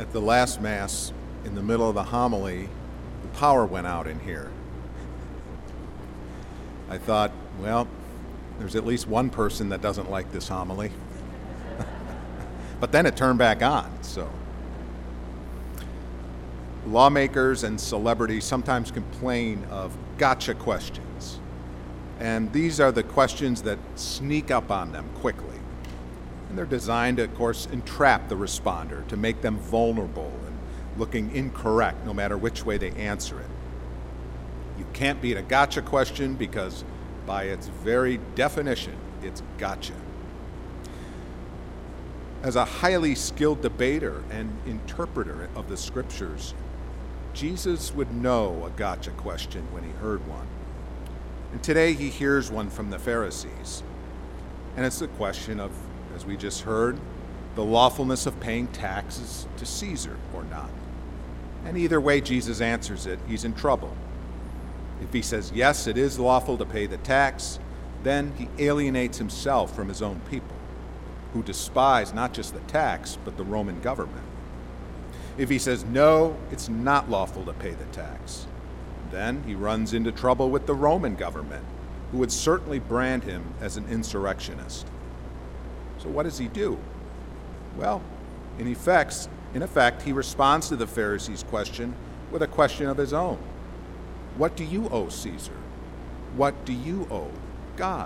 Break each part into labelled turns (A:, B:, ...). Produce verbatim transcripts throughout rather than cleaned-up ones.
A: At the last Mass, in the middle of the homily, the power went out in here. I thought, well, there's at least one person that doesn't like this homily. But then it turned back on, so. Lawmakers and celebrities sometimes complain of gotcha questions. And these are the questions that sneak up on them quickly. And they're designed to, of course, entrap the responder, to make them vulnerable and looking incorrect no matter which way they answer it. You can't beat a gotcha question because by its very definition, it's gotcha. As a highly skilled debater and interpreter of the scriptures, Jesus would know a gotcha question when he heard one. And today he hears one from the Pharisees. And it's the question of, as we just heard, the lawfulness of paying taxes to Caesar or not. And either way Jesus answers it, he's in trouble. If he says, yes, it is lawful to pay the tax, then he alienates himself from his own people, who despise not just the tax, but the Roman government. If he says, no, it's not lawful to pay the tax, then he runs into trouble with the Roman government, who would certainly brand him as an insurrectionist. So what does he do? Well, in effect, in effect, he responds to the Pharisees' question with a question of his own. What do you owe Caesar? What do you owe God?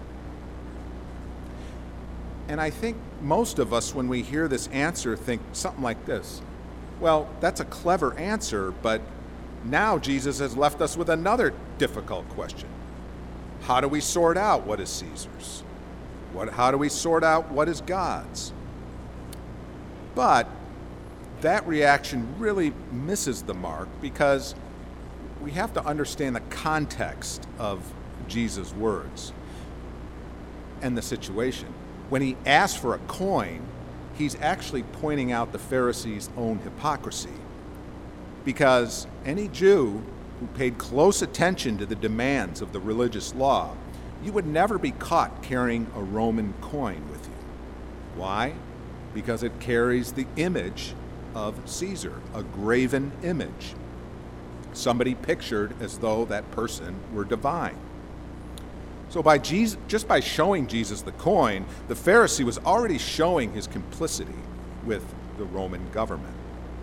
A: And I think most of us, when we hear this answer, think something like this. Well, that's a clever answer, but now Jesus has left us with another difficult question. How do we sort out what is Caesar's? What, how do we sort out what is God's? But that reaction really misses the mark because we have to understand the context of Jesus' words and the situation. When he asks for a coin, he's actually pointing out the Pharisees' own hypocrisy. Because any Jew who paid close attention to the demands of the religious law, you would never be caught carrying a Roman coin with you. Why? Because it carries the image of Caesar, a graven image. Somebody pictured as though that person were divine. So by Jesus, just by showing Jesus the coin, the Pharisee was already showing his complicity with the Roman government.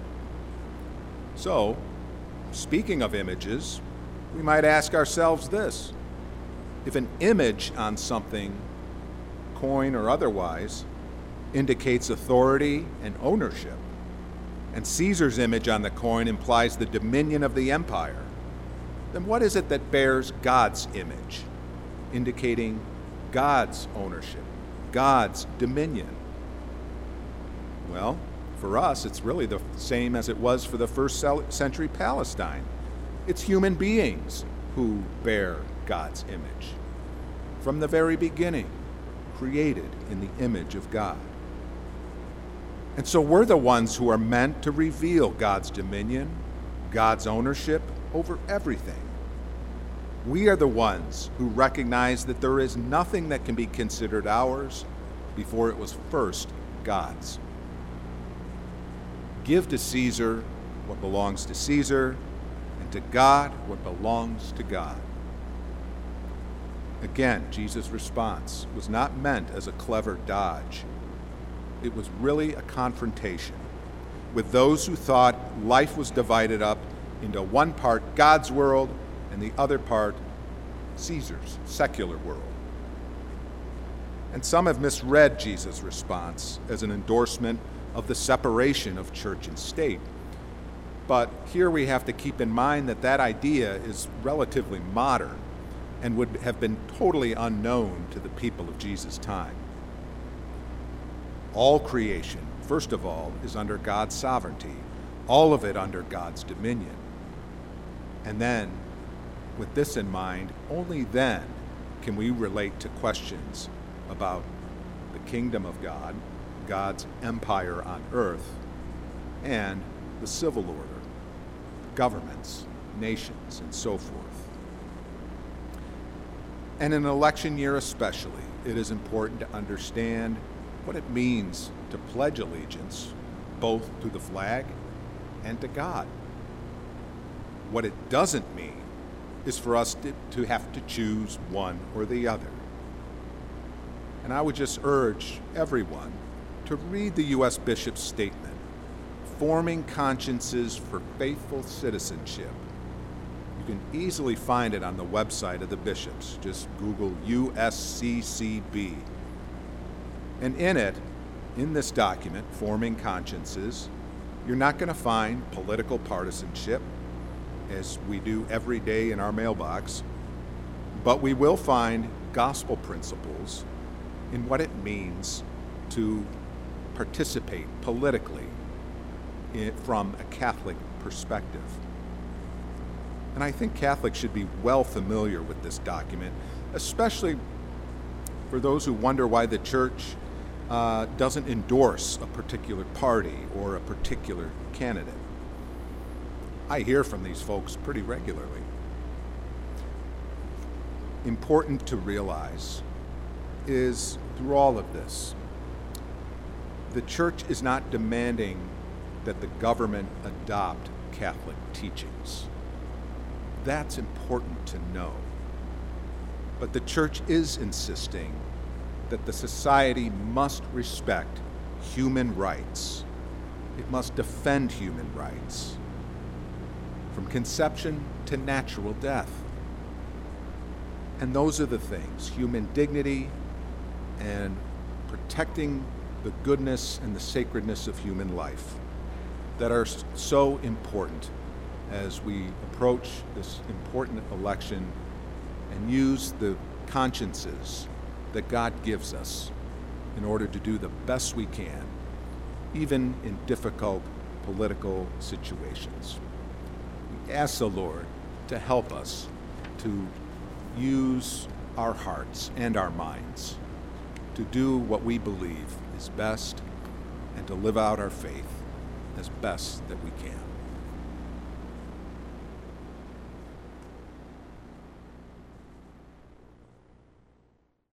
A: So, speaking of images, we might ask ourselves this. If an image on something, coin or otherwise, indicates authority and ownership, and Caesar's image on the coin implies the dominion of the empire, then what is it that bears God's image, indicating God's ownership, God's dominion? Well, for us, it's really the same as it was for the first century Palestine. It's human beings who bear God's image. From the very beginning, created in the image of God. And so we're the ones who are meant to reveal God's dominion, God's ownership over everything. We are the ones who recognize that there is nothing that can be considered ours before it was first God's. Give to Caesar what belongs to Caesar, and to God what belongs to God. Again, Jesus' response was not meant as a clever dodge. It was really a confrontation with those who thought life was divided up into one part God's world and the other part Caesar's secular world. And some have misread Jesus' response as an endorsement of the separation of church and state. But here we have to keep in mind that that idea is relatively modern and would have been totally unknown to the people of Jesus' time. All creation, first of all, is under God's sovereignty, all of it under God's dominion. And then, with this in mind, only then can we relate to questions about the kingdom of God, God's empire on earth, and the civil order, governments, nations, and so forth. And in an election year especially, it is important to understand what it means to pledge allegiance both to the flag and to God. What it doesn't mean is for us to, to have to choose one or the other. And I would just urge everyone to read the U S Bishop's statement, Forming Consciences for Faithful Citizenship. You can easily find it on the website of the bishops. Just Google U S C C B. And in it, in this document, Forming Consciences, you're not going to find political partisanship, as we do every day in our mailbox, but we will find gospel principles in what it means to participate politically in, from a Catholic perspective. And I think Catholics should be well familiar with this document, especially for those who wonder why the Church uh, doesn't endorse a particular party or a particular candidate. I hear from these folks pretty regularly. Important to realize is through all of this, the Church is not demanding that the government adopt Catholic teachings. That's important to know. But the Church is insisting that the society must respect human rights. It must defend human rights, from conception to natural death. And those are the things, human dignity and protecting the goodness and the sacredness of human life, that are so important as we approach this important election and use the consciences that God gives us in order to do the best we can, even in difficult political situations. We ask the Lord to help us to use our hearts and our minds to do what we believe is best and to live out our faith as best that we can.